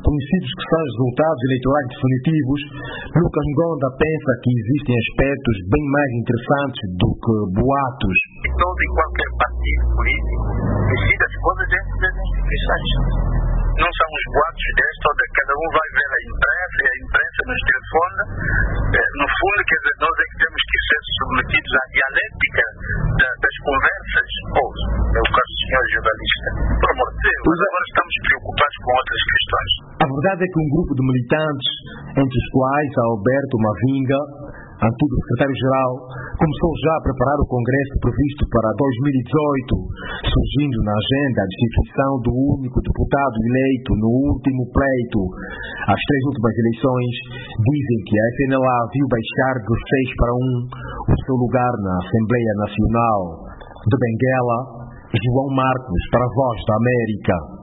conhecidos que são os resultados eleitorais definitivos, Lucas Ngonda pensa que existem aspectos bem mais interessantes do que boatos. Todo e qualquer partido político decide as coisas dentro das instituições. Não são os boatos desta ou daquela. Cada um vai ver a imprensa e a imprensa nos telefona. No fundo, quer dizer, nós é que temos que ser submetidos à dialética das conversas. É o caso do senhor jornalista. Por amor de Deus, mas agora estamos preocupados com outras questões. A verdade é que um grupo de militantes, entre os quais Alberto Mavinga, antigo secretário-geral, começou já a preparar o congresso previsto para 2018, surgindo na agenda a destituição do único deputado eleito no último pleito. As 3 últimas eleições dizem que a FNLA viu baixar de 6 para 1 o seu lugar na Assembleia Nacional. De Benguela, João Marcos, para a Voz da América.